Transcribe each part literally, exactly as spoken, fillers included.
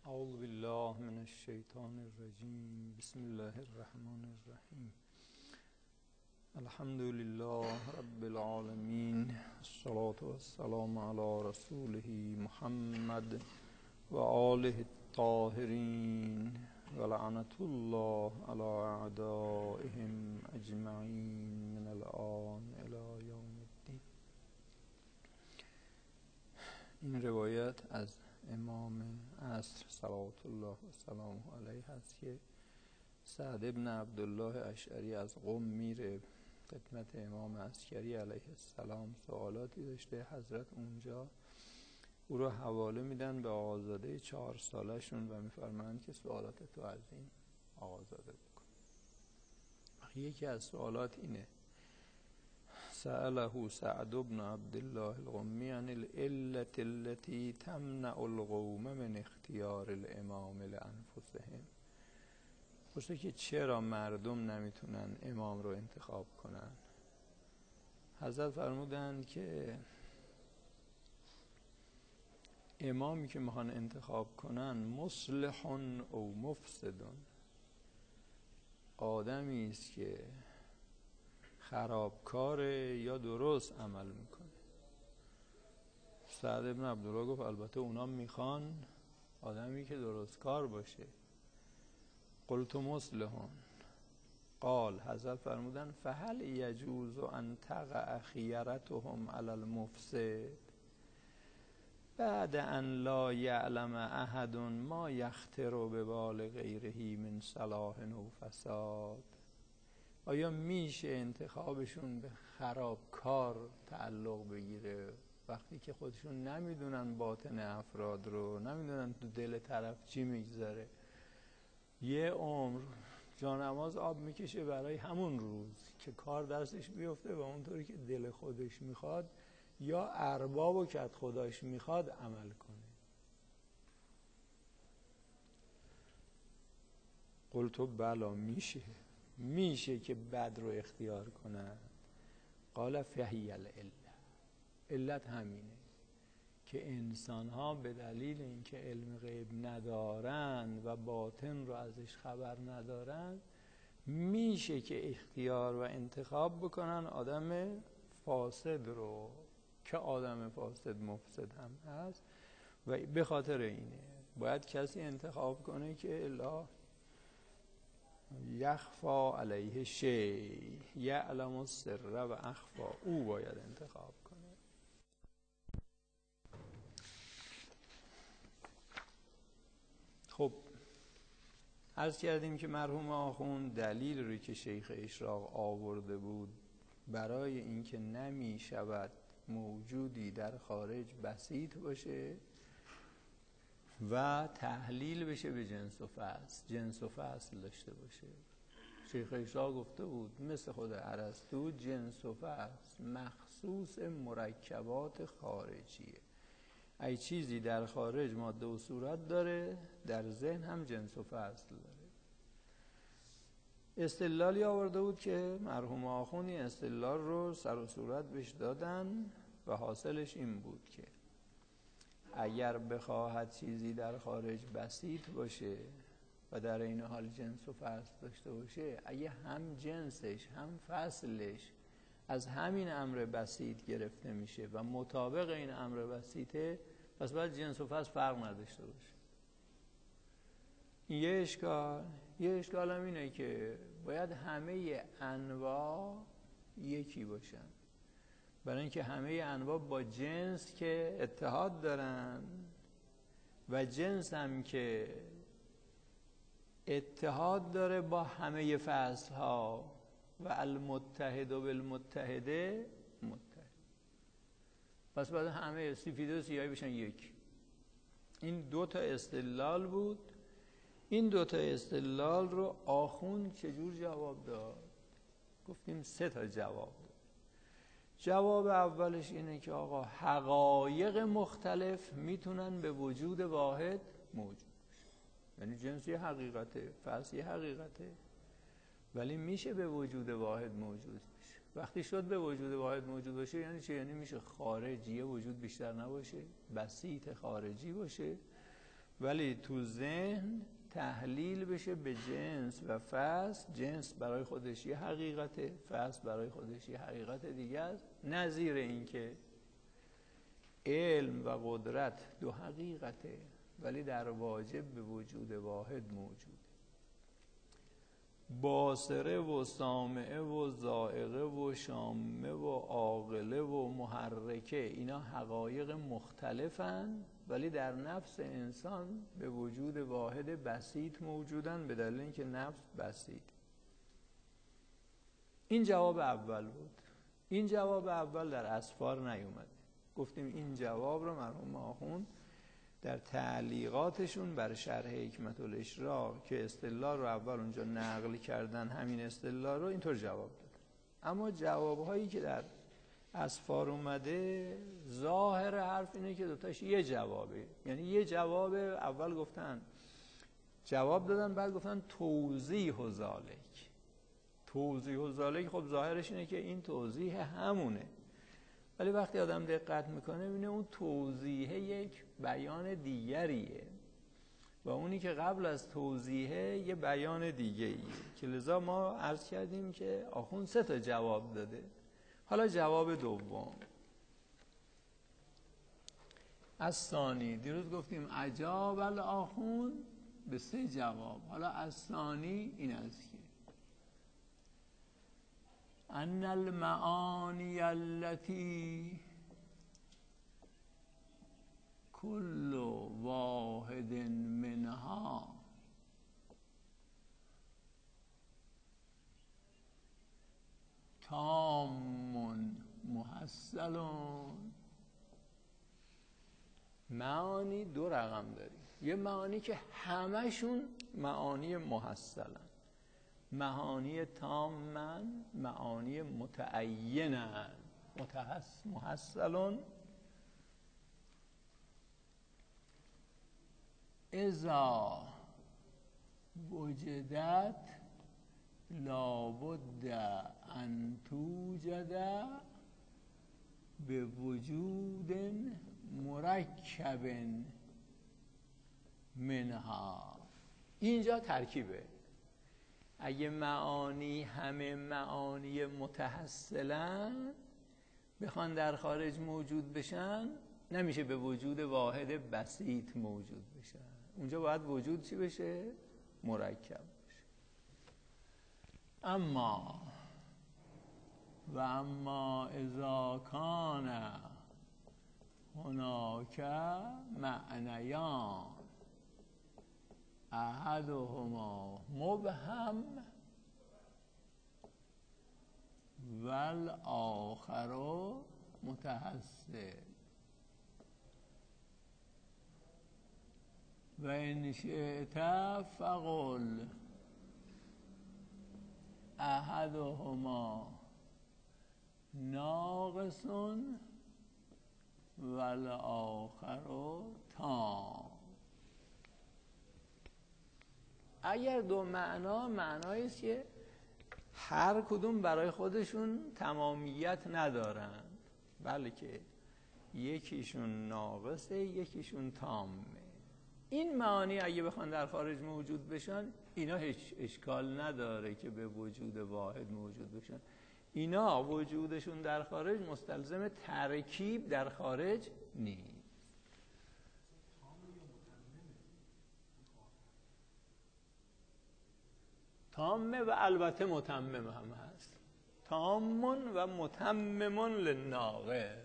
اعوذ بالله من الشیطان الرجیم. بسم الله الرحمن الرحیم. الحمد لله رب العالمین، الصلاة والسلام علی رسوله محمد و آله الطاهرین و لعنت الله علی اعدائهم اجمعین من الآن الی یوم الدین. این روایت از امام عصر صلوات الله و سلامه علیه هست که سعد ابن عبدالله اشعری از قم میره خدمت امام عسکری علیه السلام، سوالاتی داشته. حضرت اونجا او رو حواله میدن به آقازاده چهار ساله شون و میفرمایند که سوالات تو از این آقازاده بکن. یکی از سوالات اینه: سأله سعد بن عبدالله القمی عن العلة التي تمنع القوم من اختیار الامام لانفسهم. پرسه که چرا مردم نمیتونن امام رو انتخاب کنن. حضرت فرمودند که امامی که میخوان انتخاب کنن مصلح او مفسد، آدمی است که خرابکاره یا درست عمل میکنه. سعد ابن عبدالله گفت البته اونا میخوان آدمی که درست کار باشه. قلت مصلحون. قال، حضرت فرمودن فهل یجوز ان تقع خیرتهم علی المفسد بعد ان لا یعلم احد ما یخطر ببال غیره من صلاح و فساد؟ آیا میشه انتخابشون به خرابکار تعلق بگیره وقتی که خودشون نمیدونن باطن افراد رو، نمیدونن تو دل طرف چی میگذره؟ یه عمر جانماز آب میکشه برای همون روز که کار دستش بیفته و اونطوری که دل خودش میخواد یا ارباب و کت خداش میخواد عمل کنه. قلتو بلا، میشه میشه که بد رو اختیار کنن. قال فهی العله. علت همینه که انسان ها به دلیل اینکه علم غیب ندارن و باطن رو ازش خبر ندارن میشه که اختیار و انتخاب بکنن آدم فاسد رو که آدم فاسد مفسد هم هست و به خاطر اینه باید کسی انتخاب کنه که الا یخفا علیه شی یعلم السر و اخفا. او باید انتخاب کنه. خب عرض کردیم که مرحوم آخوند دلیل رو که شیخ اشراق آورده بود برای اینکه نمی شود موجودی در خارج بسیط باشه و تحلیل بشه به جنس و فصل، جنس و فصل داشته باشه. شیخ اشراق گفته بود مثل خود ارسطو جنس و فصل مخصوص مرکبات خارجیه. ای چیزی در خارج ماده و صورت داره، در ذهن هم جنس و فصل داره. استدلالی آورده بود که مرحوم آخوندی استدلال رو سر و صورت بهش دادن و حاصلش این بود که اگر بخواهد چیزی در خارج بسیط باشه و در این حال جنس و فصل داشته باشه، اگه هم جنسش هم فصلش از همین امر بسیط گرفته میشه و مطابق این امر بسیطه، پس باید جنس و فصل فرق نداشته باشه. این یه اشکال. یه اشکال هم اینه که باید همه انواع یکی باشن، برای اینکه همه انواع با جنس که اتحاد دارن و جنس هم که اتحاد داره با همه فصل ها و المتحد و بالمتحده متحد. پس باید همه سفید و سیاهی بشن یک. این دو تا استدلال بود. این دو تا استدلال رو آخوند چجور جواب داد؟ گفتیم سه تا جواب داد. جواب اولش اینه که آقا حقایق مختلف میتونن به وجود واحد موجود بشه. یعنی جنس یه حقیقته، فصل یه حقیقته، ولی میشه به وجود واحد موجود بشه. وقتی شد به وجود واحد موجود باشه یعنی چه؟ یعنی میشه خارجی وجود بیشتر نباشه، بسیط خارجی باشه ولی تو ذهن تحلیل بشه به جنس و فصل. جنس برای خودش یه حقیقته، فصل برای خودش یه حقیقت دیگه است. نظیر این که علم و قدرت دو حقیقته ولی در واجب به وجود واحد موجود. باصره و سامعه و ذائقه و شامه و عاقله و محرکه، اینا حقایق مختلفن ولی در نفس انسان به وجود واحد بسیط موجودن، به دلیل اینکه نفس بسیط. این جواب اول بود. این جواب اول در اسفار نیومد. گفتیم این جواب رو مرحوم آخوند در تعلیقاتشون بر شرح حکمت الاشراق که اصطلاح رو اول اونجا نقل کردن، همین اصطلاح رو اینطور جواب داد. اما جوابهایی که در اسفار اومده ظاهر حرف اینه که دوتاش یه جوابه. یعنی یه جواب اول گفتن جواب دادن، بعد گفتن توضیح و ذالک. توضیح و ذالک خب ظاهرش اینه که این توضیح همونه، ولی وقتی آدم دقت میکنه میبینه اون توضیح یک بیان دیگریه و اونی که قبل از توضیح یه بیان دیگریه، که لذا ما عرض کردیم که آخوند سه تا جواب داده. حالا جواب دوم از ثانی، دیروز گفتیم عجاب الآخوند به سه جواب. حالا از ثانی این است که ان المعانی التي كل واحد منها تام محصل. معانی دو رقم داریم. یه معانی که همشون معانی محصلن، معانی تامن، معانی متعینن. متحس محصلون اذا وجدت لابد ان توجد به وجود مرکب منها. اینجا ترکیبه. اگه معانی همه معانی متحصلن بخوان در خارج موجود بشن، نمیشه به وجود واحد بسیط موجود بشن. اونجا باید وجود چی بشه؟ مرکب بشه. اما و اما اذا کان هناک معنیان احدهما مبهم والآخر متحصل و ان شئت فقل احدهما ناقص والآخر تام. اگر دو معنا معنایی است که هر کدوم برای خودشون تمامیت ندارند، بلکه یکیشون ناقصه یکیشون تامه، این معانی اگه بخوان در خارج موجود بشن، اینا هیچ اشکال نداره که به وجود واحد موجود بشن. اینا وجودشون در خارج مستلزم ترکیب در خارج نیست. تامه و البته متمم هم هست. تامون و متمم للناقص.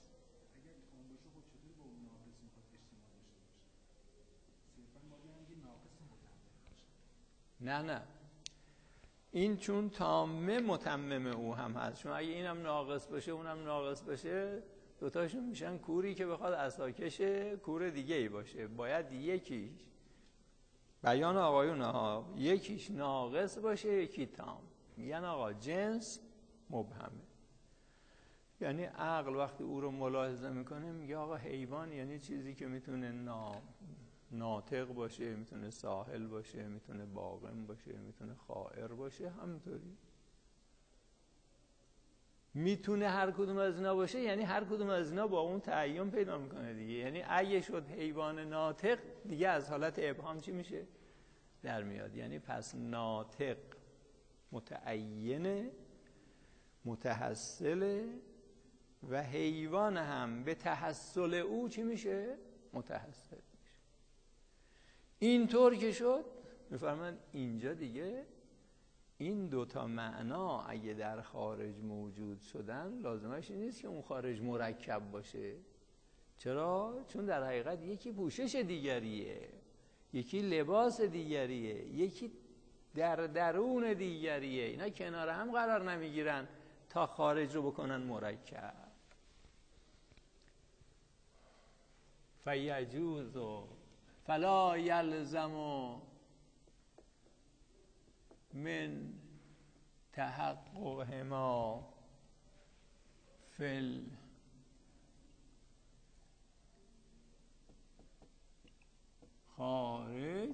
نه نه این چون تامه متمم او هم هست، چون اگه اینم ناقص باشه اونم ناقص باشه دوتاشون میشن کوری که بخواد عصاکش کور دیگه ای باشه. باید یکیش بیان آقایون ها یکیش ناقص باشه یکی تام. میگن آقا جنس مبهمه، یعنی عقل وقتی او رو ملاحظه میکنه میگه آقا حیوان یعنی چیزی که میتونه نا... ناطق باشه، میتونه ساحل باشه، میتونه باقم باشه، میتونه خائر باشه. همینطوری میتونه هر کدوم از اینا باشه، یعنی هر کدوم از اینا با اون تعین پیدا میکنه دیگه. یعنی اگه شد حیوان ناطق دیگه از حالت ابهام چی میشه؟ در میاد. یعنی پس ناطق متعینه، متحصله، و حیوان هم به تحصل او چی میشه؟ متحصل میشه. اینطور که شد میفرمان اینجا دیگه این دوتا معنا اگه در خارج موجود شدن لازمش این نیست که اون خارج مرکب باشه. چرا؟ چون در حقیقت یکی پوشش دیگریه، یکی لباس دیگریه، یکی در درون دیگریه. اینا کنار هم قرار نمیگیرن تا خارج رو بکنن مرکب. فیجوز فلا یلزم من تحققهما فی الخارج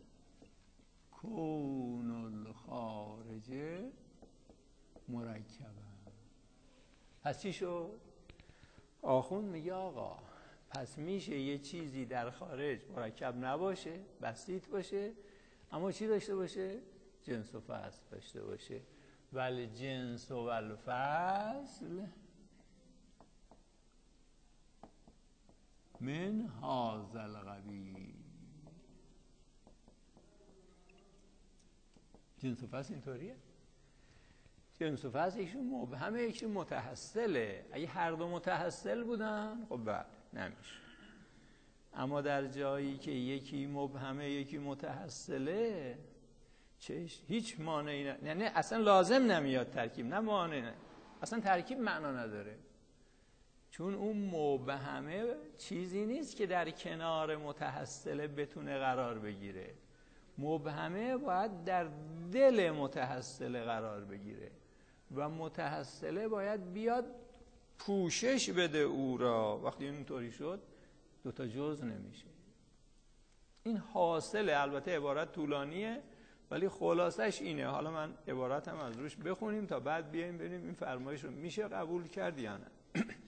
کون الخارج مرکبا. پس چی شد؟ آخوند میگه آقا پس میشه یه چیزی در خارج مرکب نباشه، بسیط باشه، اما چی داشته باشه؟ جنس و فصل داشته باشه. ولی جنس و الفصل من هذا القبیل. جنس و فصل اینطوریه. جنس و فصل یکشون مبهمه، یکشون متحصله. اگه هر دو متحصل بودن خب بعد نمیشه. اما در جایی که یکی مبهمه یکی متحصله چش هیچ مانعی نه، یعنی اصلا لازم نمیاد ترکیب، نه مانع نه. اصلا ترکیب معنا نداره، چون اون مبهمه چیزی نیست که در کنار متحصله بتونه قرار بگیره. مبهمه باید در دل متحصله قرار بگیره و متحصله باید بیاد پوشش بده او را. وقتی اینطوری شد دوتا جز نمیشه. این حاصله. البته عبارت طولانیه ولی خلاصش اینه. حالا من عبارت هم از روش بخونیم تا بعد بیایم ببینیم این فرمایش رو میشه قبول کرد یا نه.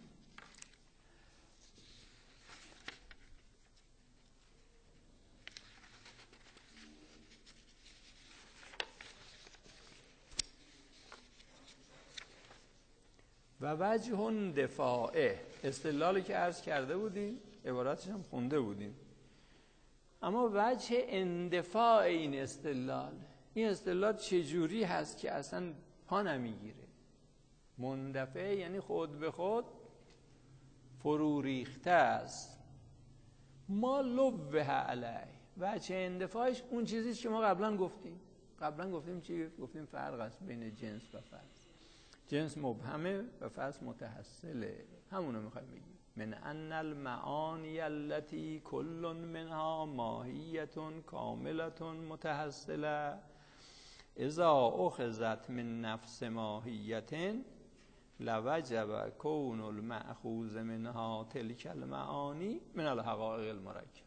و وجه دفاعه، استدلالی که عرض کرده بودیم، عبارتش هم خونده بودیم. اما وجه اندفاع این استدلال، این استدلال چجوری هست که اصلا پا نمیگیره؟ مندفعه یعنی خود به خود فرو ریخته است. ما لوه علیه، وجه اندفاعش اون چیزیست که ما قبلا گفتیم. قبلا گفتیم چی؟ گفتیم فرق است بین جنس و فصل. جنس مبهمه و فصل متحصله. همونو میخوایم بگیم. من ان المعانی التي كل منها ماهیه کامله متحصله اذا اخذت من نفس ماهیه لوجب کون المأخوذ منها تلك المعانی من الحقائق المرکبه.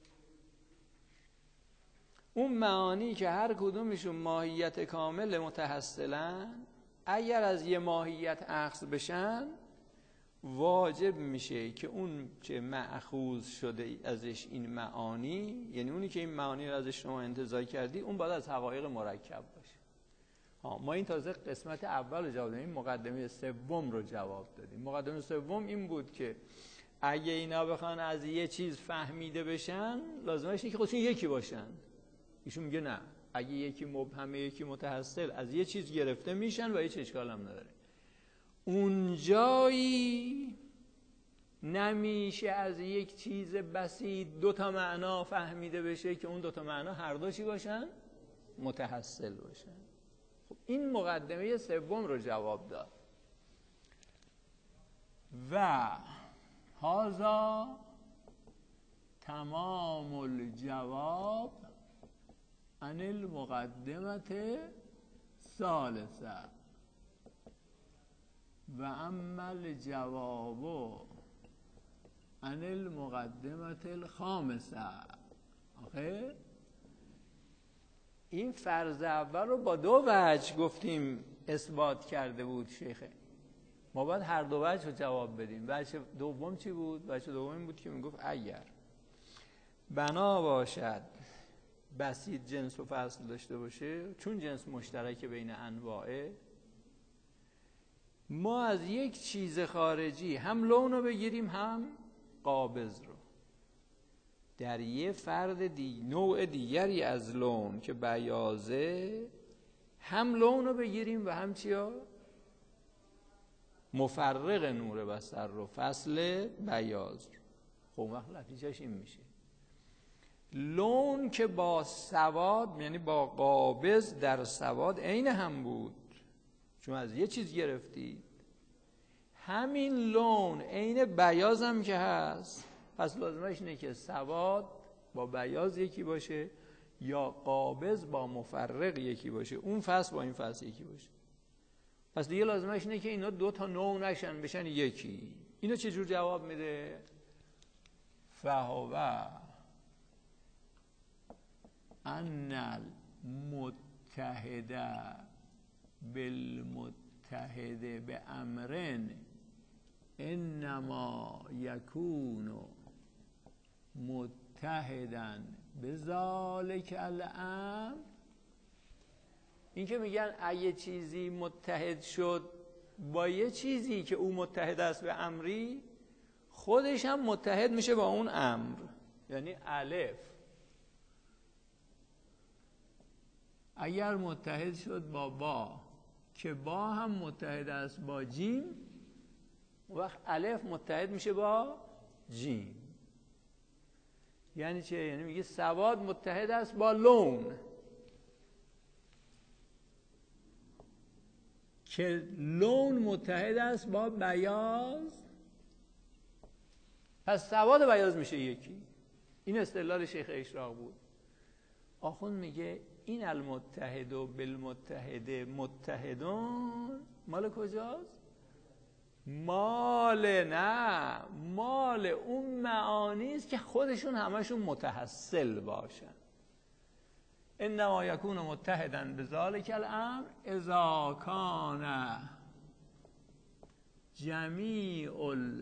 اون معانی که هر کدومشون ماهیت کامل متحصلن، اگر از یه ماهیت اخذ بشن واجب میشه که اون که مأخوذ شده ازش این معانی، یعنی اونی که این معانی رو ازش شما انتزاع کردی، اون باید از حقایق مرکب باشه. ها ما این تازه قسمت اول رو جواب دادیم، مقدمه سوم رو جواب دادیم. مقدمه سوم این بود که اگه اینا بخوان از یه چیز فهمیده بشن لازمش اینه که خودشون یکی باشن. ایشون میگه نه، اگه یکی مبهمه یکی متحصل از یه چیز گرفته میشن و هیچ اشکال هم نداره. اون جایی نمیشه از یک چیز بسیط دو تا معنا فهمیده بشه که اون دو تا معنا هر دو چی باشن؟ متحصل باشن. خب این مقدمه سوم رو جواب داد. و هذا تمام الجواب عن المقدمه ثالثه و اما الجواب عن المقدمه الخامسه. آخه این فرض اول رو با دو وجه گفتیم اثبات کرده بود شیخ ما باید هر دو وجه رو جواب بدیم. وجه دوم چی بود؟ وجه دوم این بود که میگفت اگر بنا باشد بسیط جنس و فصل داشته باشه، چون جنس مشترک بین انواعه، ما از یک چیز خارجی هم لون رو بگیریم هم قابض رو، در یه فرد دی... نوع دیگری از لون که بیازه هم لون رو بگیریم و هم چیا؟ مفرق نور بصر رو، فصل بیاض رو. خب وقت نتیجهش این میشه لون که با سواد، یعنی با قابض در سواد عین هم بود، چون از یه چیز گرفتید، همین لون عین بیاض هم که هست، پس لازمش اینه که سواد با بیاض یکی باشه یا قابض با مفرق یکی باشه، اون فصل با این فصل یکی باشه. پس دیگه لازمش اینه که اینا دو تا نوع نشن، بشن یکی. اینو چجور جواب میده؟ فهو ان المتحد بالمتحد بامرن انما یکون متحدا بذالک الامر. این که میگن اگه چیزی متحد شد با یه چیزی که او متحد است به امری، خودش هم متحد میشه با اون امر. یعنی الف اگر متحد شد با با که با هم متحد است با جیم، وقت الف متحد میشه با جیم. یعنی چه؟ یعنی میگه سواد متحد است با لون، که لون متحد است با بیاض، پس سواد و بیاض میشه یکی. این استدلال شیخ اشراق بود. آخوند میگه این المتحد و بالمتحد متحدون مال کجاست؟ مال نه مال اون معانی است که خودشون همشون متحصل باشن. انما یکون متحدا بذالک الامر اذا کان جمیع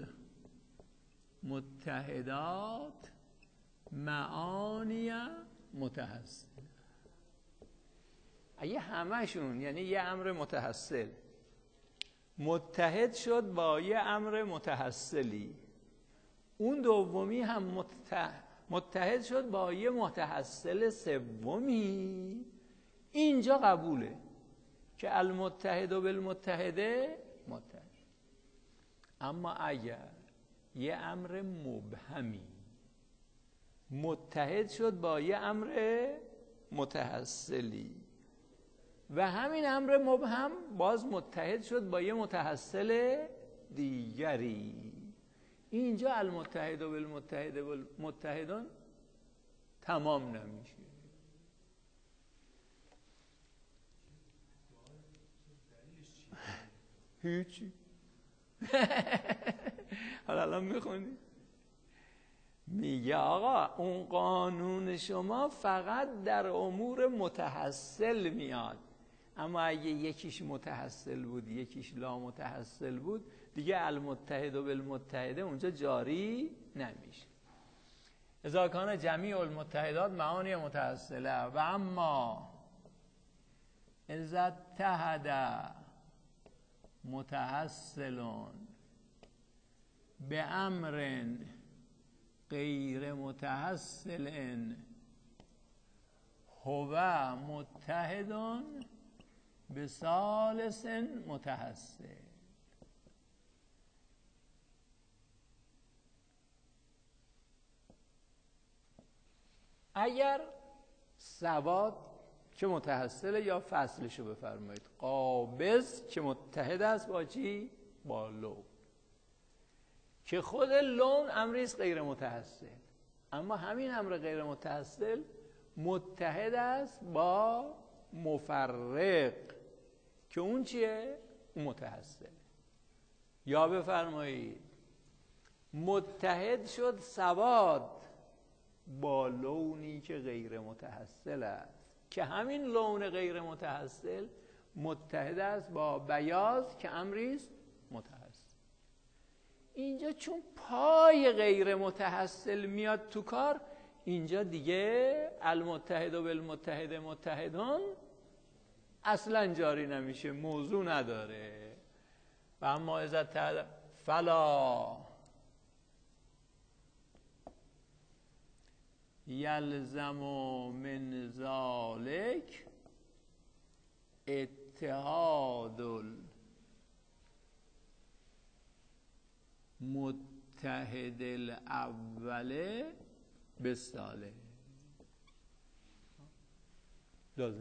المتحدات معانی متحصل. اگه همشون، یعنی یه امر متحصل متحد شد با یه امر متحصلی، اون دومی هم متحد متحد شد با یه متحصل سومی، اینجا قبوله که المتحد و بالمتحده متحد. اما اگر یه امر مبهمی متحد شد با یه امر متحصلی و همین امر مبهم باز متحد شد با یه متحصل دیگری، اینجا المتحد و بالمتحد و متحدان تمام نمیشه. هیچی. حالا الان میخونی میگه آقا اون قانون شما فقط در امور متحصل میاد، اما اگه یکیش متحصل بود یکیش لا متحصل بود، دیگه المتحد و بالمتحده اونجا جاری نمیشه. اذا کان جمیع المتحدات معانی متحصله و اما اذا اتحد متحصلون به امر غیر متحصل هو متحدون به ثالث متحصل. اگر سواد که متحصل یا فصلشو بفرمایید، قابض که متحد است با چی؟ با لون، که خود لون امریست غیر متحصل، اما همین امر غیر متحصل متحد است با مفرق که اون چیه؟ اون متحصل. یا بفرمایید متحد شد سواد با لونی که غیر متحصل است، که همین لون غیر متحصل متحد است با بیاض که امریست متحصل. اینجا چون پای غیر متحصل میاد تو کار، اینجا دیگه المتحد و بالمتحد متحدون اصلا جاری نمیشه، موضوع نداره. و اما اذا تعالی فلا یلزم من ذالک اتحاد المتحد الاول بالثالث. لازمه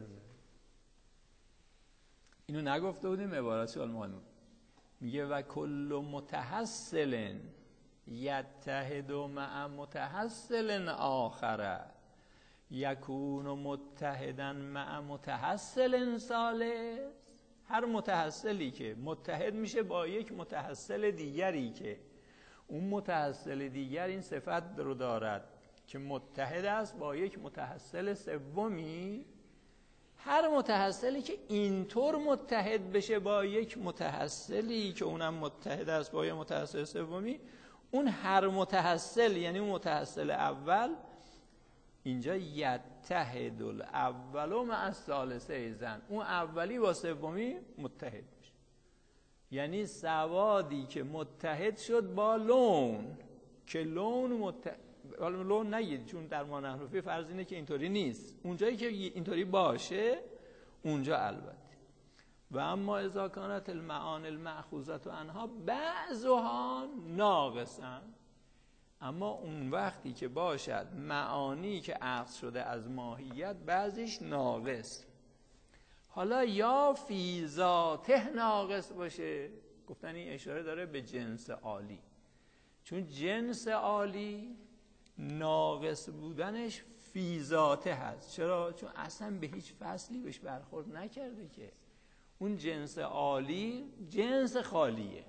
اینو نگفته بودیم، عبارت سوال مهمه. میگه و کل متحصل یتحد مع متحصل آخر یکون متحدا مع متحصل ثالث. هر متحصلی که متحد میشه با یک متحصل دیگری که اون متحصل دیگر این صفت رو دارد که متحد است با یک متحصل سومی، هر متحصلی که اینطور متحد بشه با یک متحصلی که اونم متحد است با یک متحصل سومی، اون هر متحصل یعنی اون متحصل اول اینجا یتحد الاول مع الثالث ایضا، اون اولی با سومی متحد میشه. یعنی سوادی که متحد شد با لون، که لون متحد، لون نگید چون در مانحرفی فرض اینه که اینطوری نیست، اونجایی که اینطوری باشه اونجا البته. و اما اذا کانت المعانی المأخوذة عنها بعضها ناقصا، اما اون وقتی که باشد معانی که اخذ شده از ماهیت بعضیش ناقص، حالا یا فی ذاته ناقص باشه، گفتن این اشاره داره به جنس عالی، چون جنس عالی ناقص بودنش فی ذاته هست. چرا؟ چون اصلا به هیچ فصلی بهش برخورد نکرده که اون جنس عالی جنس خالیه.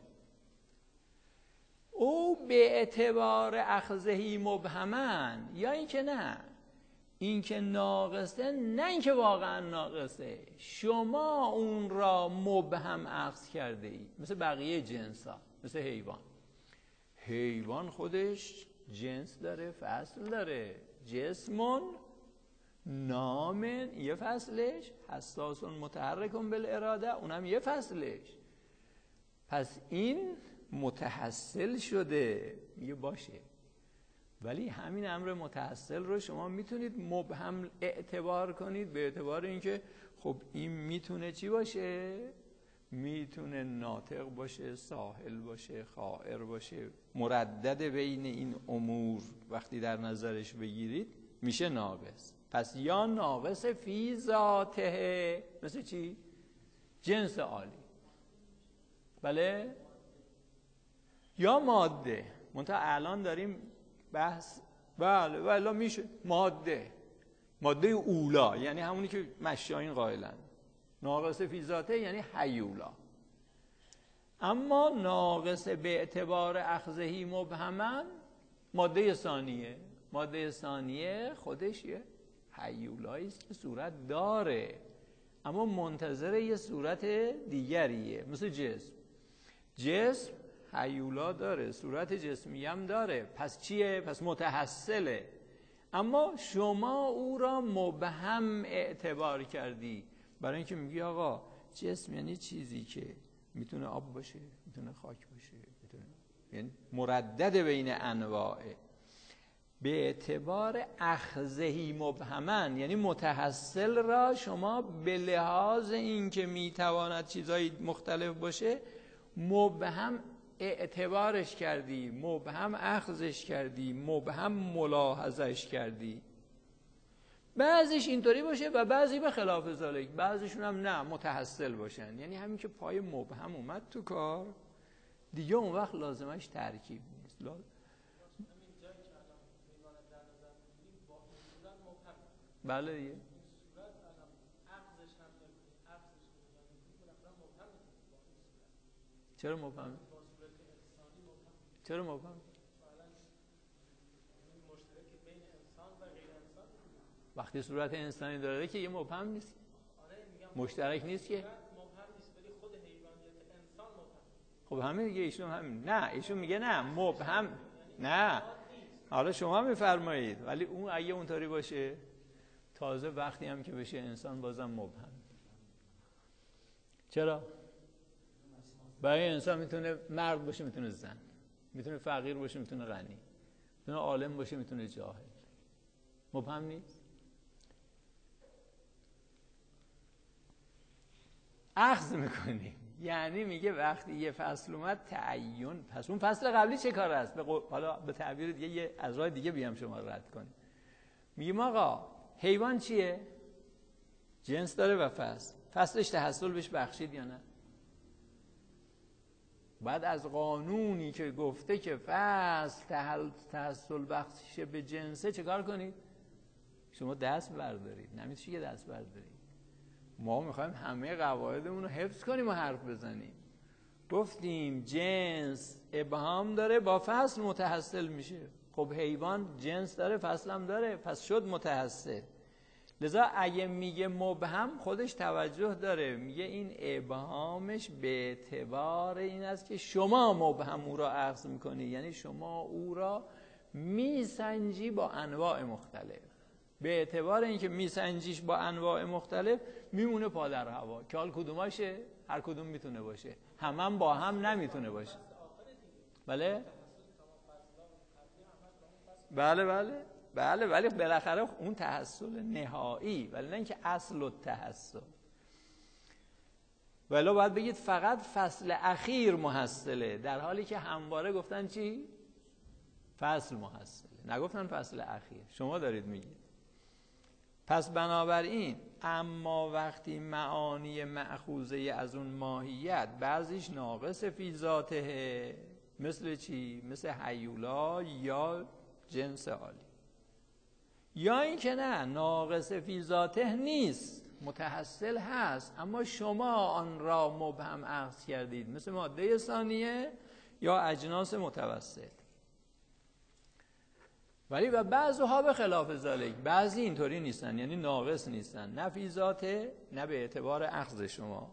او به اعتبار اخذهی مبهمن، یا این که نه، این که ناقصه، نه این که واقعا ناقصه، شما اون را مبهم اخذ کرده ای. مثل بقیه جنس ها، مثل حیوان. حیوان خودش جنس داره، فصل داره. جسمون نامن یه فصلش، حساسون متحرکون بالاراده اونم یه فصلش. پس این متحصل شده، میگه باشه، ولی همین امر متحصل رو شما میتونید مبهم اعتبار کنید به اعتبار اینکه خب این میتونه چی باشه؟ میتونه ناطق باشه، ساحل باشه، خائر باشه، مردد بین این امور وقتی در نظرش بگیرید میشه ناقص. پس یا ناقص فی ذاته، مثل چی؟ جنس عالی، بله، یا ماده. منتها الان داریم بحث، بله بله میشه ماده، ماده اولا، یعنی همونی که مشایین قائلن. ناقص فی ذاته یعنی حیولا. اما ناقص به اعتبار اخذهی مبهمن ماده ثانیه. ماده ثانیه خودش یه حیولایی است که صورت داره اما منتظر یه صورت دیگریه. مثل جسم، جسم حیولا داره، صورت جسمی هم داره، پس چیه؟ پس متحصله. اما شما او را مبهم اعتبار کردی، برای اینکه میگی آقا جسم یعنی چیزی که میتونه آب باشه، میتونه خاک باشه، میتونه، یعنی مردد بین انواعه. به اعتبار اخذهی مبهمن یعنی متحصل را شما به لحاظ اینکه میتواند چیزهای مختلف باشه مبهم اعتبارش کردی، مبهم اخذش کردی، مبهم ملاحظش کردی. بعضیش اینطوری باشه و بعضی به خلاف ذالک، بعضیشون هم نه متحصل باشن. یعنی همین که پای مبهم اومد تو کار دیگه اون وقت لازمش ترکیب نیست. لازم بله یه چرا مبهم؟ چرا مبهم؟ وقتی صورت انسانی داره که یه مبهم نیست، مشترک نیست که. خب همه دیگه ایشون همین. نه ایشون میگه نه مبهم نه. حالا شما میفرمایید ولی اون اگه اونطوری باشه تازه وقتی هم که بشه انسان بازم مبهم. چرا؟ برای انسان میتونه مرد باشه میتونه زن، میتونه فقیر باشه میتونه غنی، میتونه عالم باشه میتونه جاهل. مبهم نیست؟ اخذ میکنیم. یعنی میگه وقتی یه فصل اومد تعین، پس اون فصل قبلی چه کار است؟ به قو... حالا به تعبیر دیگه یه از راه دیگه بیام شما رد کنیم. میگیم آقا حیوان چیه؟ جنس داره و فصل. فصلش تحصل بهش بخشید یا نه؟ بعد از قانونی که گفته که فصل تحصل بخشش به جنسه چه کار کنید؟ شما دست بردارید. نمیشه که دست بردارید. ما میخوایم همه قواعدمون رو حفظ کنیم و حرف بزنیم. گفتیم جنس ابهام داره با فصل متحصل میشه. خب حیوان جنس داره فصل هم داره پس شد متحصل. لذا اگه میگه مبهم خودش توجه داره، میگه این ابهامش به اعتبار این است که شما مبهم او را اخذ میکنی، یعنی شما او را میسنجی با انواع مختلف. به اعتبار اینکه میسنجیش با انواع مختلف میمونه پا در هوا که حال کدوماشه؟ هر کدوم میتونه باشه، هم هم با هم نمیتونه باشه. بله بله بله بله ولی بالاخره اون تحصل نهایی، ولی نه اینکه اصل التحصل. ولی باید بگید فقط فصل اخیر محصله، در حالی که همواره گفتن چی؟ فصل محصله، نگفتن فصل اخیر. شما دارید میگید. پس بنابراین اما وقتی معانی مأخوذه از اون ماهیت بعضیش ناقص فی ذاته، مثل چی؟ مثل هیولا یا جنس عالی، یا این که نه ناقص فی ذاته نیست، متحصل هست اما شما آن را مبهم اخذ کردید، مثل ماده ثانیه یا اجناس متوسط. ولی و بعضها به خلاف ذالک، بعضی اینطوری نیستن، یعنی ناقص نیستن، نه فی ذاته نه به اعتبار اخذ شما.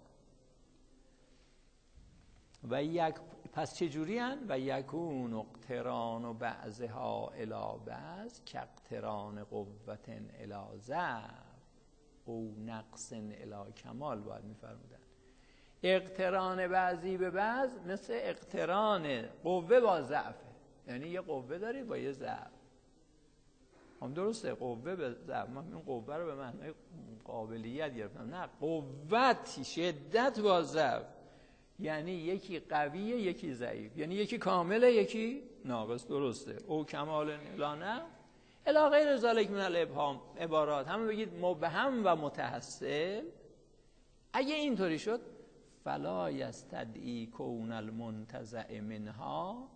و یک پس چجوری هن؟ و یکون اقتران و بعضها الی بعض که اقتران قوت الی ضعف او نقص الی کمال. باید میفرمودن اقتران بعضی به بعض مثل اقتران قوه با ضعفه، یعنی یه قوه داری با یه ضعف. هم درسته قوه به ضعف، من این قوه رو به معنای قابلیت گرفتم، نه قوت شدت با ضعف، یعنی یکی قویه یکی ضعیف، یعنی یکی کامله یکی ناقص. درسته او کمال الا نه الا غیر ذالک من الابهام عبارات. همه بگید مبهم و متحصل. اگه اینطوری شد فلا یستدعی کون المنتزع منها،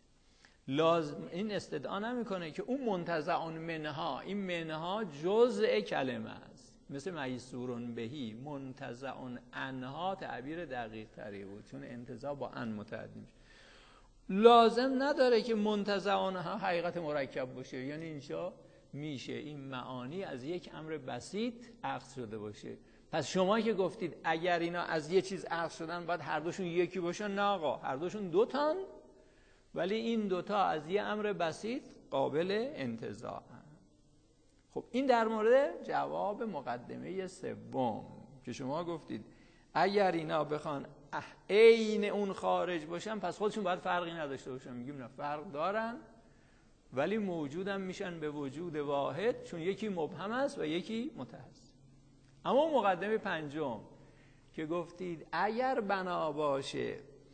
لازم این استدعا نمیکنه که اون منتزعون منها، این منها جزء کلمه است، مثل میسورون بهی. منتزعون عنها تعبیر دقیق تری بود چون انتزاع با ان متعدی میشه. لازم نداره که منتزعون ها حقیقت مرکب باشه، یعنی اینجا میشه این معانی از یک امر بسیط اخذ شده باشه. پس شما که گفتید اگر اینا از یه چیز اخذ شدن باید هر دوشون یکی باشن، نه آقا هر دوشون دوتان، ولی این دوتا از یه امر بسیط قابل انتزاع. خب این در مورد جواب مقدمه سوم که شما گفتید اگر اینا بخوان عین اون خارج باشن پس خودشون باید فرقی نداشته باشن. میگیم نه، فرق دارن ولی موجودم میشن به وجود واحد، چون یکی مبهم است و یکی متحصل. اما مقدمه پنجم که گفتید اگر بنا باشه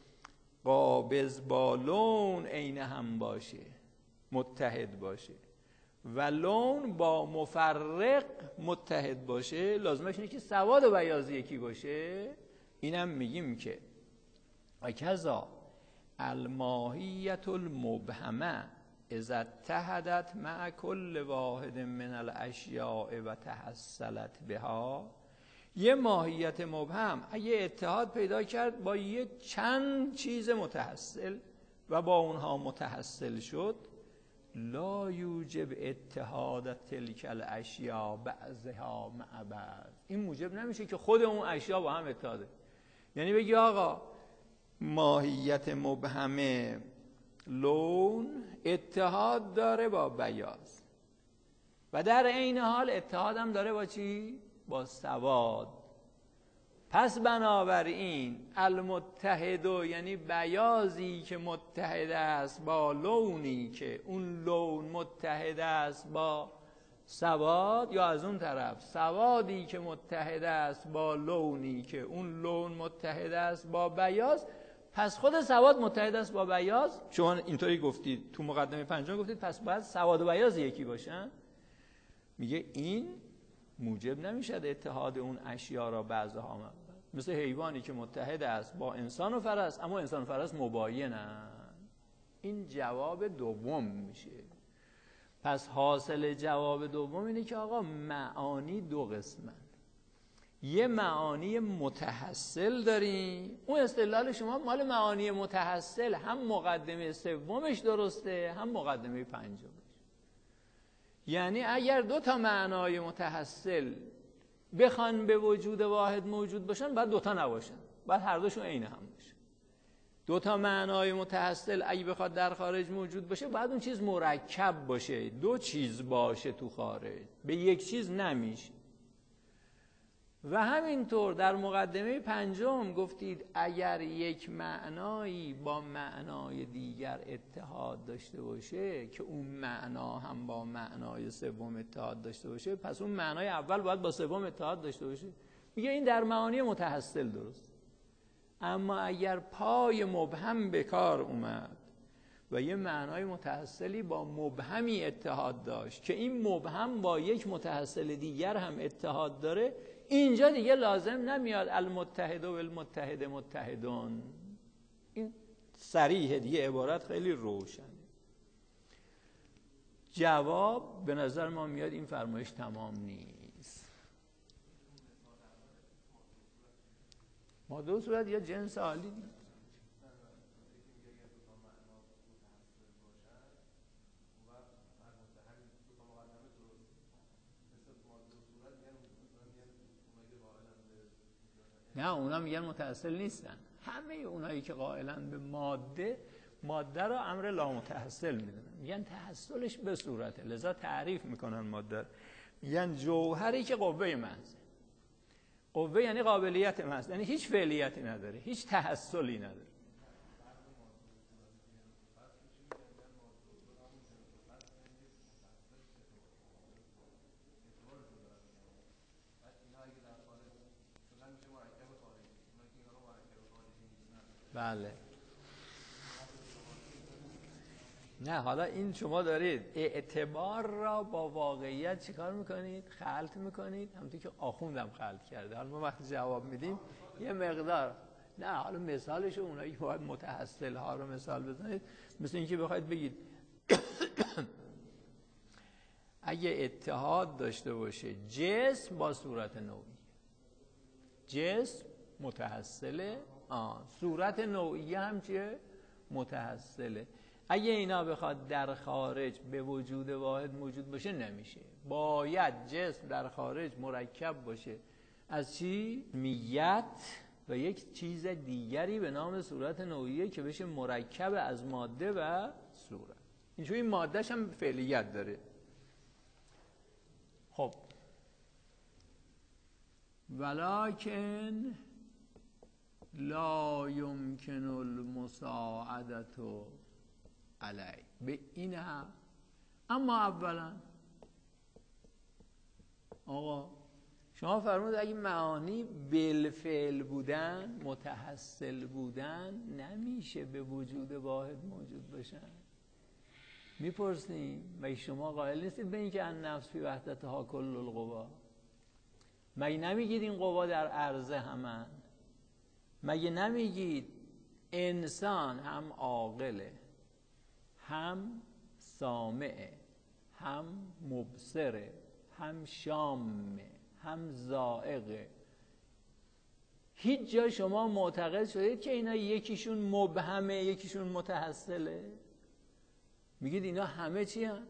قابض با لون عین هم باشه، متحد باشه، و لون با مفرق متحد باشه، لازمش اینه که سواد و بیاض یکی باشه. اینم میگیم که و کذا الماهیت المبهمه اذا اتحدت مع کل واحد من الاشیاء و تحصلت بها. یه ماهیت مبهم اگه اتحاد پیدا کرد با یه چند چیز متحصل و با اونها متحصل شد، لا یوجب اتحاد تلک الاشیاء بعضها مع بعض. این موجب نمیشه که خود اون اشیا با هم اتحاده. یعنی بگی آقا ماهیت مبهم لون اتحاد داره با بیاض و در عین حال اتحاد هم داره با چی؟ با سواد. پس بنابراین المتحد یعنی بیاضی که متحد است با لونی که اون لون متحد است با سواد، یا از اون طرف سوادی که متحد است با لونی که اون لون متحد است با بیاض، پس خود سواد متحد است با بیاض. شما اینطوری گفتید تو مقدمه پنجم، گفتید پس باید سواد و بیاض یکی باشن. میگه این موجب نمیشد اتحاد اون اشیا را بعضها مثل حیوانی که متحد است با انسان و فرس اما انسان و فرس مباینن. این جواب دوم میشه. پس حاصل جواب دوم اینه که آقا معانی دو قسمن. یه معانی متحصل داریم، اون استدلال شما مال معانی متحصل هم مقدمه سومش درسته هم مقدمه پنجمش. یعنی اگر دو تا معنای متحصل بخوان به وجود واحد موجود باشن، باید دوتا نباشن، باید هر دوشون عین هم باشه. دو تا معنای متحصل اگه بخواد در خارج موجود باشه، باید اون چیز مرکب باشه، دو چیز باشه تو خارج، به یک چیز نمیشه. و همینطور در مقدمه پنجم گفتید اگر یک معنایی با معنای دیگر اتحاد داشته باشه که اون معنا هم با معنای سوم اتحاد داشته باشه، پس اون معنای اول باید با سوم اتحاد داشته باشه. میگه این در معانی متحصل درست. اما اگر پای مبهم به کار اومد و یه معنای متحصلی با مبهمی اتحاد داشت که این مبهم با یک متحصل دیگر هم اتحاد داره، اینجا دیگه لازم نمیاد المتحد و المتحد متحدون. این صریحه دیگه، عبارت خیلی روشنه. جواب به نظر ما میاد این فرمایش تمام نیست. ما دو صورت یا جنس عالی دید. نه اونا میگن متحصل نیستن. همه اونایی که قائلن به ماده، ماده رو امر لامتحصل میدونن، میگن تحصلش به صورته، لذا تعریف میکنن ماده، میگن جوهری که قوه محض. قوه یعنی قابلیت محض، یعنی هیچ فعلیتی نداره، هیچ تحصلی نداره. بله. نه حالا این شما دارید اعتبار را با واقعیت چیکار میکنید؟ خلط میکنید، همونطور که آخوندم خلط کرده. حالا ما وقتی جواب میدیم یه مقدار، نه حالا مثالش اونایی که باید متحصل ها رو مثال بزنید، مثل اینکه بخواید بگید اگه اتحاد داشته باشه جسم با صورت نوعی، جسم متحصله، آه صورت نوعی هم چیه؟ متحصله. اگه اینا بخواد در خارج به وجود واحد موجود باشه نمیشه، باید جسم در خارج مرکب باشه از چی؟ میت و یک چیز دیگری به نام صورت نوعیه که بشه مرکب از ماده و صورت. اینجوری مادهش هم فعلیت داره. خب ولکن لا یمکن المساعدت علی، به این هم. اما اولا آقا شما فرمود اگه معانی بالفعل بودن، متحصل بودن، نمیشه به وجود واحد موجود باشن. میپرسیم مگه شما قائل نیستید به این که ان نفس فی وحدتها کل القوا؟ مگه نمیگید این قوا در عرضه همن؟ مگه نمیگید انسان هم عاقله، هم سامعه، هم مبصره، هم شامه، هم ذائقه؟ هیچ جا شما معتقد شدید که اینا یکیشون مبهمه یکیشون متحصله؟ میگید اینا همه چی هن؟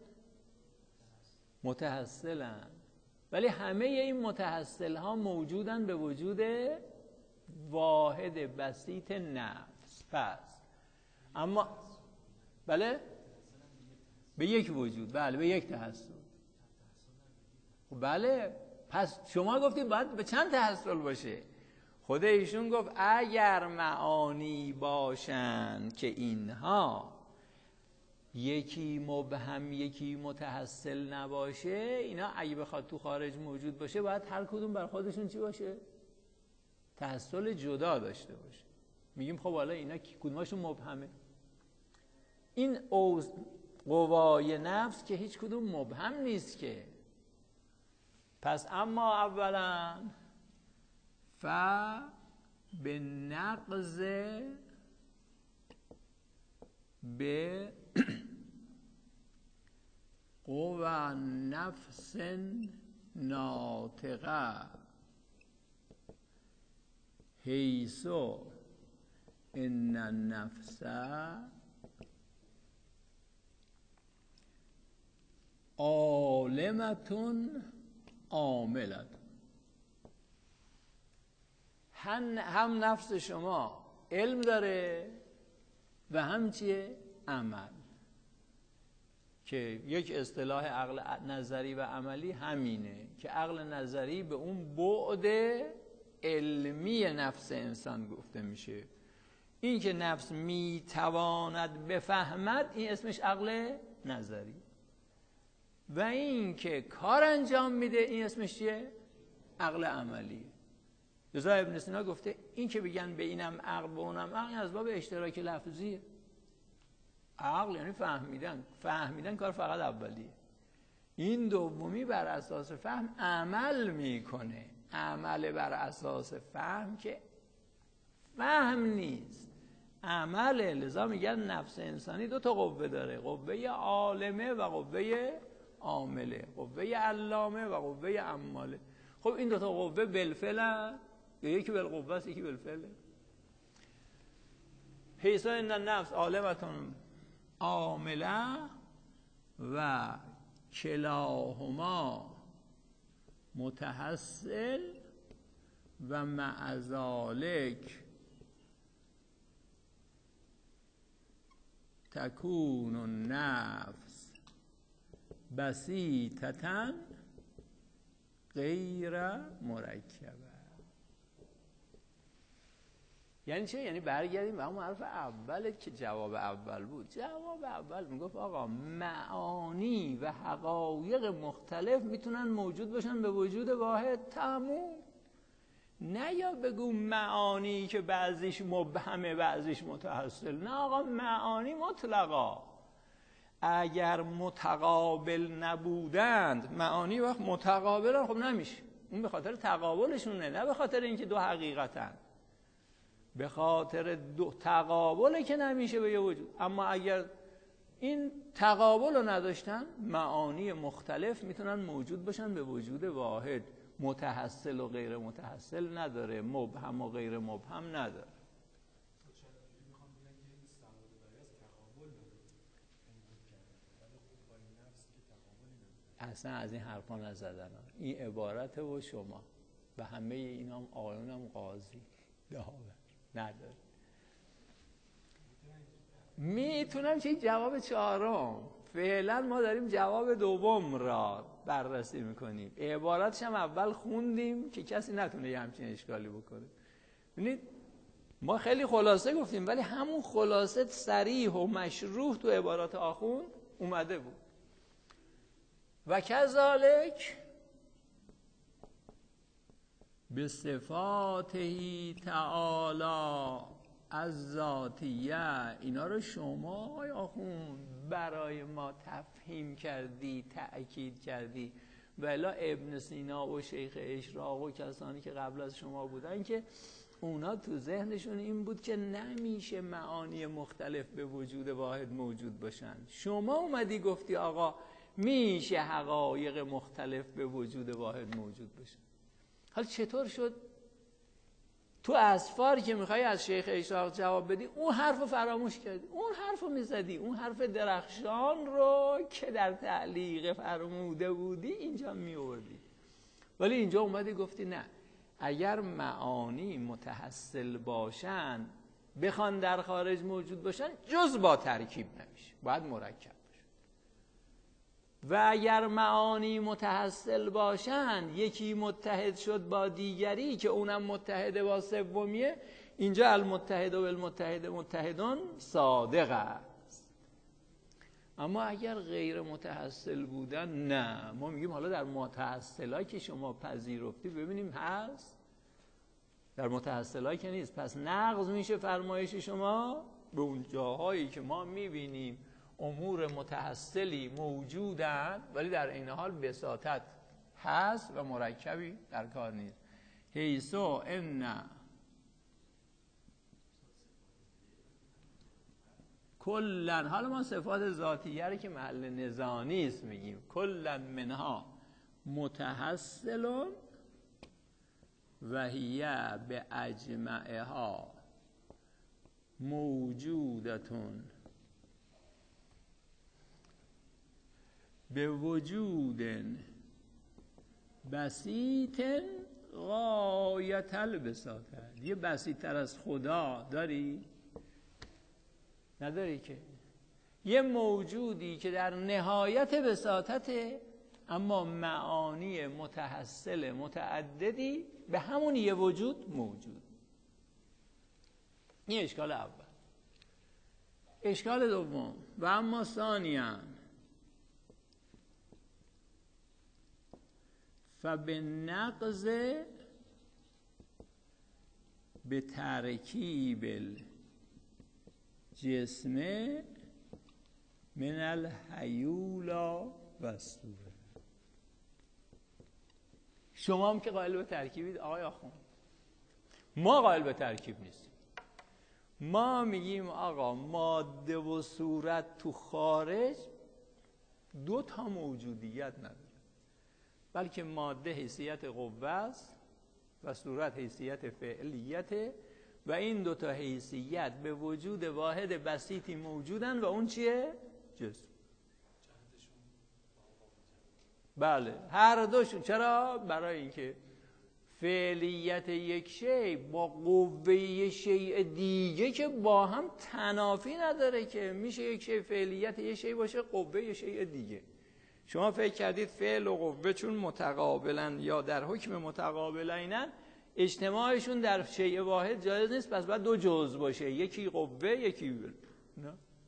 متحصلن. ولی همه این متحصل ها موجودن به وجود واحد بسیط نفس. پس اما بله به یک وجود، بله به یک تحصل. خب بله، پس شما گفتید باید به چند تحصل باشه. خود ایشون گفت اگر معانی باشند که اینها یکی مبهم یکی متحصل نباشه، اینا اگه بخواد تو خارج موجود باشه باید هر کدوم بر خودشون چی باشه؟ تحصل جدا داشته باشه. میگیم خب حالا اینا کدوماشون مبهمه؟ این اوز قوای نفس که هیچ کدوم مبهم نیست که. پس اما اولا ف به نقض به قوى نفس ناطقه حیث ان النفس عالمة عاملة. هم نفس شما علم داره و هم چیه؟ عمل. که یک اصطلاح عقل نظری و عملی همینه که عقل نظری به اون بعد علمی نفس انسان گفته میشه. این که نفس میتواند بفهمد این اسمش عقل نظری، و این که کار انجام میده این اسمش چیه؟ عقل عملی. لذا ابن سینا گفته این که بگن به اینم عقل به اونم عقل از باب اشتراک لفظیه. عقل یعنی فهمیدن، فهمیدن کار فقط اولیه. این دومی بر اساس فهم عمل میکنه. عمل بر اساس فهم که فهم نیست، عمله. لذا میگن نفس انسانی دو تا قوه داره، قوه عالمه و قوه عامله، قوه علامه و قوه عماله. خب این دو تا قوه بالفعل، یکی بالقوه است یکی بالفعل. حیث ان النفس عالمة عامله و کلاهما متحصل و مع ذلک تکون النفس بسیطة غیر مرکبه. یعنی چه؟ یعنی برگردیم به همون حرف اول که جواب اول بود. جواب اول میگفت آقا معانی و حقایق مختلف میتونن موجود باشن به وجود واحد، تموم. نه یا بگو معانی که بعضیش مبهمه بعضیش متحصل. نه آقا، معانی مطلقا اگر متقابل نبودند، معانی وقت متقابلن خب نمیشه. اون به خاطر تقابلشونه، نه به خاطر اینکه دو حقیقتن. به خاطر دو تقابله که نمیشه به یه وجود. اما اگر این تقابل رو نداشتن، معانی مختلف میتونن موجود باشن به وجود واحد. متحصل و غیر متحصل نداره، مبهم و غیر مبهم نداره. اصلا از این حرفا نزدن. این عبارت و شما و همه اینا هم آقایون هم قاضی داور نداره. میتونم چه جواب چهارم؟ فعلا ما داریم جواب دوم را بررسی میکنیم. عبارتش هم اول خوندیم که کسی نتونه یه همچین اشکالی بکنه. ببینید ما خیلی خلاصه گفتیم، ولی همون خلاصه صریح و مشروح تو عبارات آخوند اومده بود. و کذالک به صفاته تعالی از ذاتیه. اینا رو شما آقای آخوند برای ما تفهیم کردی، تأکید کردی. ولی ابن سینا و شیخ اشراق و کسانی که قبل از شما بودن که اونا تو ذهنشون این بود که نمیشه معانی مختلف به وجود واحد موجود باشن. شما اومدی گفتی آقا میشه حقایق مختلف به وجود واحد موجود باشن. حالا چطور شد تو اسفار که میخوای از شیخ اشراق جواب بدی اون حرف رو فراموش کردی، اون حرف رو میزدی، اون حرف درخشان رو که در تعلیق فرموده بودی اینجا میوردی. ولی اینجا اومدی گفتی نه، اگر معانی متحصل باشن بخوان در خارج موجود باشن جز با ترکیب نمیشه، باید مرکب باشه. و اگر معانی متحصل باشن، یکی متحد شد با دیگری که اونم متحد با سومیه، اینجا المتحد و بالمتحد متحدون صادق است. اما اگر غیر متحصل بودن، نه، ما میگیم حالا در متحصلایی که شما پذیرفتی ببینیم هست، در متحصلایی که نیست. پس نقض میشه فرمایش شما به اون جاهایی که ما میبینیم امور متحصلی موجودن ولی در این حال بساطت هست و مرکبی در کار نیست. حیث ان کلن، حالا ما صفات ذاتیه رو که محل نزاع نیست میگیم، کلن منها متحصل و هی به اجمعها موجودتون به وجود بسیط غایت البساطه. یه بسیط تر از خدا داری؟ نداری که. یه موجودی که در نهایت بساطته، اما معانی متحصل متعددی به همون یه وجود موجود. این اشکال اول. اشکال دوم، و اما ثانیاً فبالنقض به ترکیب الجسم من الهیولا و الصوره. شما هم که قائل به ترکیبید آقای آخوند، ما قائل به ترکیب نیستیم. ما میگیم آقا ماده و صورت تو خارج دو تا موجودیت نداره، بلکه ماده حیثیت قوه است و صورت حیثیت فعلیته و این دو تا حیثیت به وجود واحد بسیطی موجودن و اون چیه؟ جسم. بله، هر دوشون. چرا؟ برای اینکه فعلیت یک شی با قوه یک شی دیگه که با هم تنافی نداره، که میشه یک شی فعلیت یک شی باشه قوه یک شی دیگه. شما فکر کردید فعل و قوه چون متقابلن یا در حکم متقابلینن، اجتماعشون در شیء واحد جایز نیست، پس باید دو جزء باشه، یکی قوه یکی فعل. نه،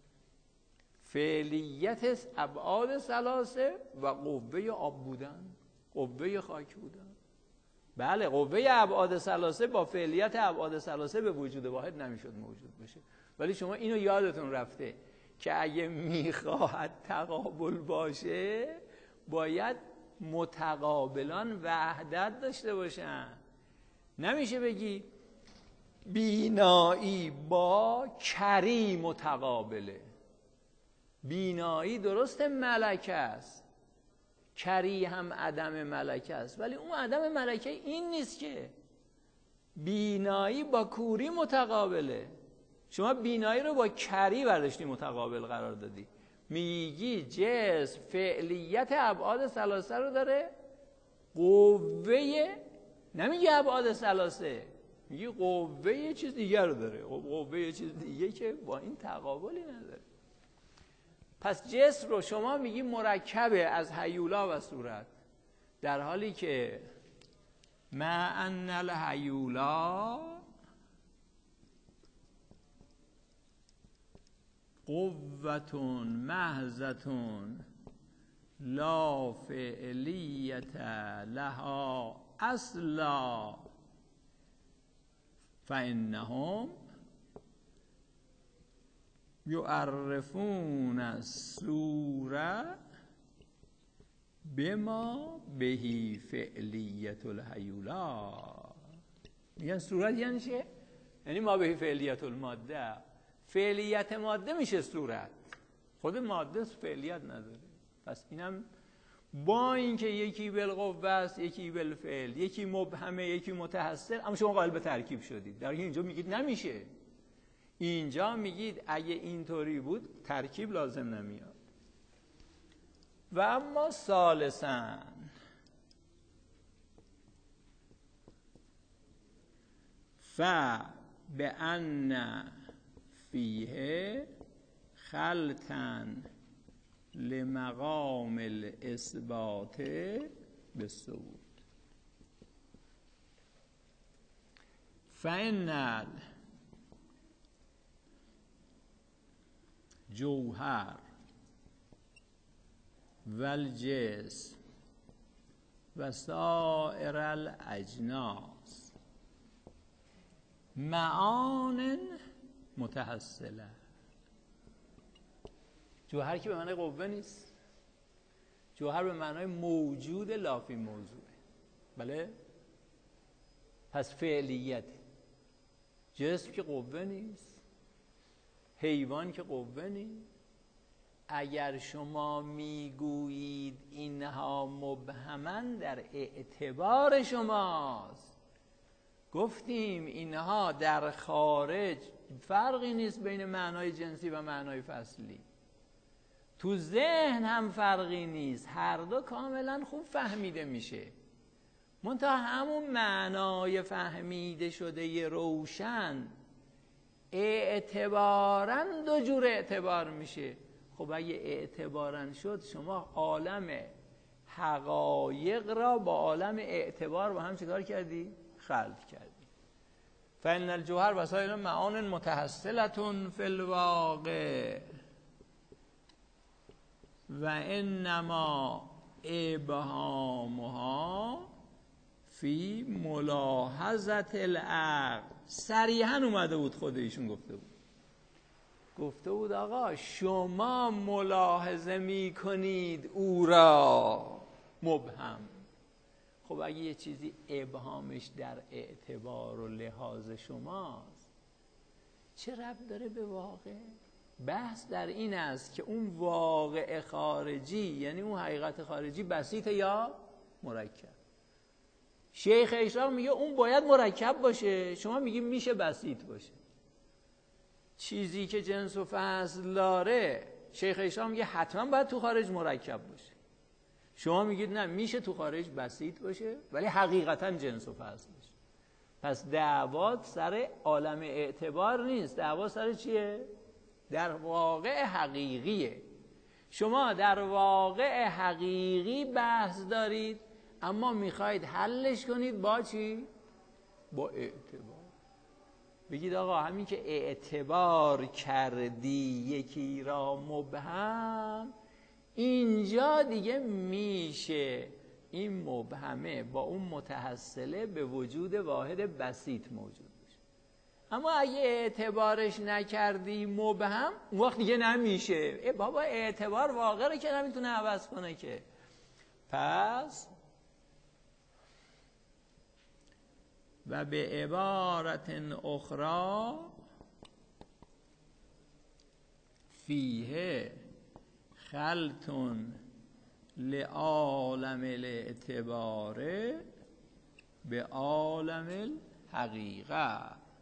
فعلیت ابعاد ثلاثه و قوه آب بودن، قوه خاک بودن. بله، قوه ابعاد ثلاثه با فعلیت ابعاد ثلاثه به وجود واحد نمیشد موجود بشه. ولی شما اینو یادتون رفته که اگه میخواهد تقابل باشه باید متقابلان وحدت داشته باشن. نمیشه بگی بینایی با کری متقابله. بینایی درست ملکه است، کری هم عدم ملکه است، ولی اون عدم ملکه این نیست که بینایی با کوری متقابله. شما بینایی رو با کری برداشتی متقابل قرار دادی. میگی جسم فعلیت ابعاد ثلاثه رو داره، قوه، نمیگی ابعاد ثلاثه، میگی قوه یه چیز دیگر رو داره، قوه یه چیز دیگه که با این تقابلی نداره. پس جسم رو شما میگی مرکبه از هیولا و صورت، در حالی که ما ان الهیولا قوتون محضتون لا فعلیت لها اصلا فانهم یعرفون الصوره بما بهی فعلیت الهیولا. میگن صورت یعنی چه؟ یعنی ما بهی فعلیت الماده. فعلیت ماده میشه صورت، خود ماده فعلیت نداره. پس اینم با اینکه یکی بالقوه است یکی بالفعل، یکی مبهمه یکی متحصل، اما شما قائل به ترکیب شدید. در اینجا میگید نمیشه، اینجا میگید اگه اینطوری بود ترکیب لازم نمیاد. و اما ثالثاً ف به ان فیه خلطا لمقام الاثبات بالثبوت. فإن الجوهر والجسم و سائر الاجناس معان متحصله. جوهر که به معنای قوه نیست، جوهر به معنای موجود لافی موضوعه. بله؟ پس فعلیت. جسم که قوه نیست، حیوان که قوه نیست. اگر شما میگویید اینها مبهمن در اعتبار شماست، گفتیم اینها در خارج فرقی نیست بین معنای جنسی و معنای فصلی، تو ذهن هم فرقی نیست، هر دو کاملا خوب فهمیده میشه. منتها همون معنای فهمیده شده ی روشن اعتباراً دو جور اعتبار میشه. خب اگه اعتباراً شد، شما عالم حقایق را با عالم اعتبار با هم چیکار کردی؟ خلط کردی. فإن الجوهر و سایر معان متحصلة فی الواقع و انما ابهامها فی ملاحظة العقل. صریحاً اومده بود، خود ایشون گفته بود گفته بود آقا شما ملاحظه می کنید او را مبهم. خب اگه یه چیزی ابهامش در اعتبار و لحاظ شماست، چه ربط داره به واقع؟ بحث در این است که اون واقع خارجی، یعنی اون حقیقت خارجی، بسیط یا مرکب. شیخ اشراق میگه اون باید مرکب باشه، شما میگی میشه بسیط باشه. چیزی که جنس و فصل داره، شیخ اشراق میگه حتما باید تو خارج مرکب باشه، شما میگید نه میشه تو خارج بسیط باشه ولی حقیقتا جنس و فصل باشه. پس دعوات سر عالم اعتبار نیست، دعوات سر چیه؟ در واقع حقیقیه. شما در واقع حقیقی بحث دارید، اما میخواید حلش کنید با چی؟ با اعتبار. بگید آقا همین که اعتبار کردی یکی را مبهم، اینجا دیگه میشه این مبهمه با اون متحصله به وجود واحد بسیط موجود بشه. اما اگه اعتبارش نکردی مبهم، اون وقت دیگه نمیشه. ای بابا اعتبار واقع رو که نمیتونه عوض کنه که. پس و به عبارت اخرى فیه خلط لعالم الاعتبار به عالم الحقیقه.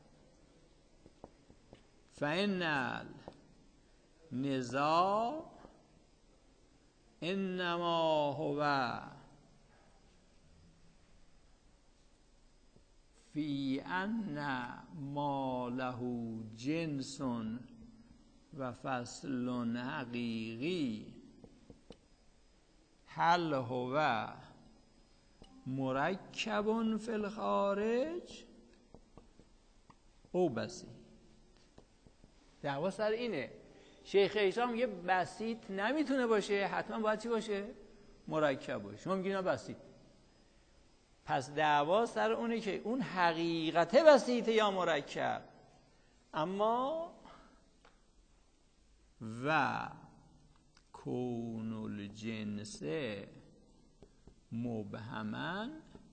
فإن النزاع انما هو فی ان ما له جنس و فصل حقیقی هل هو مرکب فی الخارج او بسیط. دعوا سر اینه. شیخ ایشان میگه بسیط نمیتونه باشه، حتما باید چی باشه؟ مرکب باشه. شما میگید نه بسیط. پس دعوا سر اونه که اون حقیقت بسیطه یا مرکب. اما و کون الجنس مبهما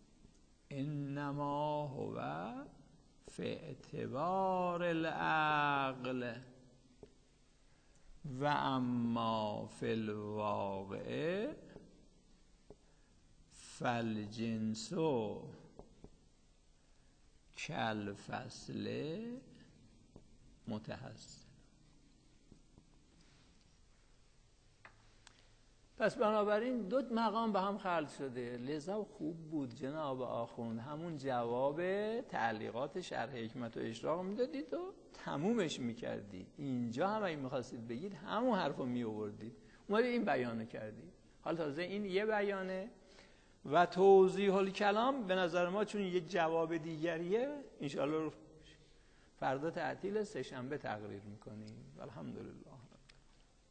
انما هو فی اعتبار العقل و اما فی الواقع فالجنس کالفصل متحصل. پس بنابراین دو مقام به هم خلط شده. لذا خوب بود جناب آخوند همون جواب تعلیقات شرح حکمت و اشراق میدادید و تمومش میکردید. اینجا هم اگه میخواستید بگید همون حرف رو میآوردید، اومدید این بیانو کردید. حالا تازه این یه بیانه و توضیح الکلام به نظر ما چون یه جواب دیگریه، انشاءالله فردا تعطیل، سه شنبه تقریر میکنیم. الحمدلله.